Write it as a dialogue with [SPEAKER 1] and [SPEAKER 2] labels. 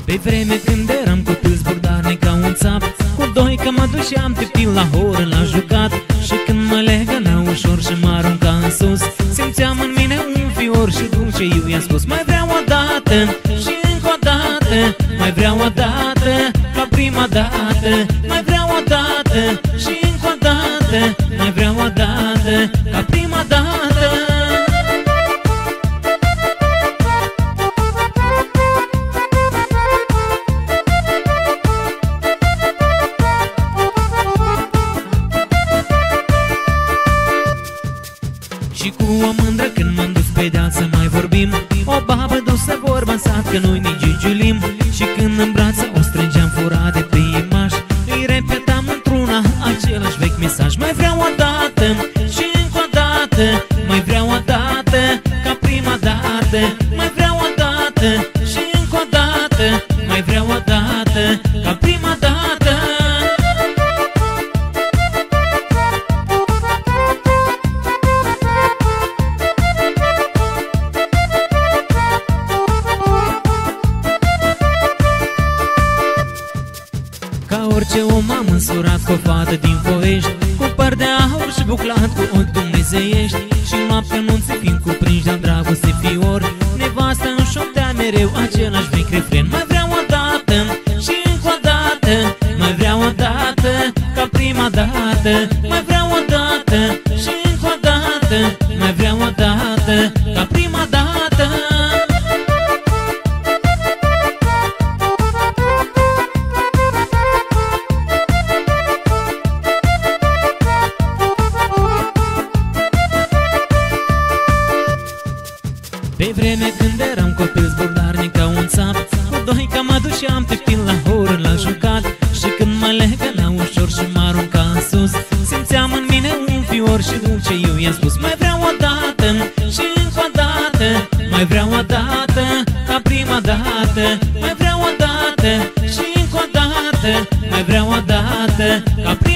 [SPEAKER 1] Pe vreme când eram copil zburdarnic ca un țap, cu doi că mă duceam tiptil la horă la jucat. Și când mă legăna ușor și mă arunca în sus, simțeam în mine un fior și dulce eu i-am spus: mai vreau o dată și încă o dată, mai vreau o dată ca prima dată, mai vreau o dată și încă o dată, mai vreau o dată ca prima dată. Și cu o mândră când m-am dus pe deal să mai vorbim, o babă dusă vorba în sat că nu-i nici giulim. Și când în brață o strângeam furat de pe imaș, îi repetam într-una același vechi mesaj: mai vreau o dată și încă o dată, mai vreau o dată ca prima dată, mai vreau o dată și încă o dată, mai vreau o dată ca prima dată. Ca orice om am însurat cu o fată din Foiești, cu păr de aur și buclat cu ochi dumnezeiești. Și noaptea nunții fiind cuprinși de-a dragoste fior, nevastă îmi șoptea mereu același vechi refren: mai vreau o dată și încă o dată, mai vreau o dată ca prima dată, mai vreau o dată și încă o dată, mai vreau o dată ca prima dată. Pe vreme când eram copil zburdarnic ca un țap, cu doi că mă duceam tiptil la horă la jucat. Și când mă legăna ușor și mă arunca în sus, simțeam în mine un fior și dulce eu i-am spus: mai vreau o dată și încă o dată, mai vreau o dată ca prima dată, mai vreau o dată și încă o dată, mai vreau o dată ca prima dată.